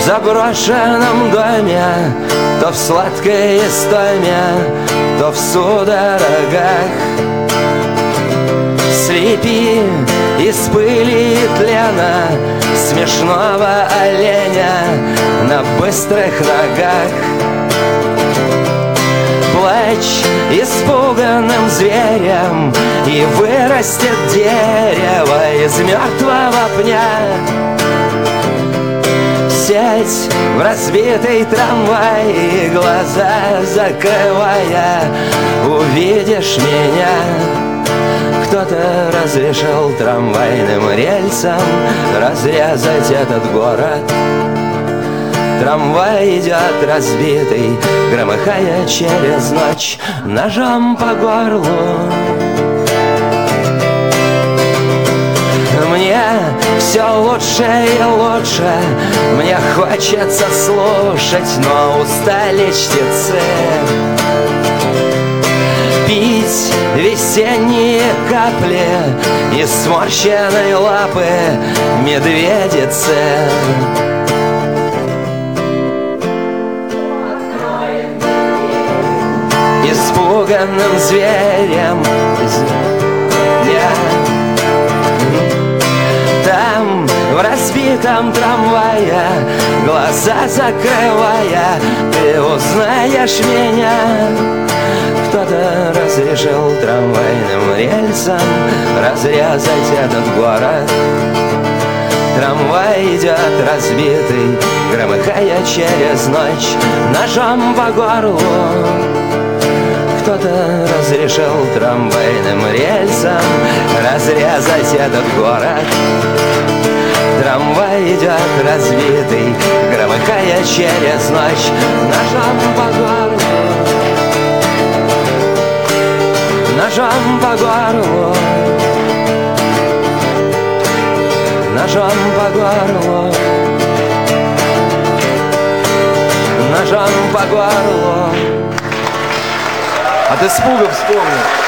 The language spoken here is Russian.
заброшенном доме, то в сладкой истоме, то в судорогах. Слепи из пыли и тлена смешного оленя на быстрых ногах. Плачь испуганным зверем, и вырастет дерево из мертвого пня. Сядь в разбитый трамвай и глаза закрывая, увидишь меня. Кто-то разрешил трамвайным рельсам разрезать этот город. Трамвай идет разбитый, громыхая через ночь ножом по горлу. Мне все лучше и лучше, мне хочется слушать, но устали чтецы. Пить весенние капли из сморщенной лапы медведицы. Испуганным зверем там, в разбитом трамвае, глаза закрывая, ты узнаешь меня. Кто-то разрешил трамвайным рельсам разрезать этот город. Трамвай идет разбитый, громыхая через ночь ножом по горлу. Кто-то разрешил трамвайным рельсам разрезать этот город. Трамвай идет разбитый, громыхая через ночь ножом по горлу. Ножом по горлу. Ножом по горлу. Ножом по горлу. От испуга вспомнил.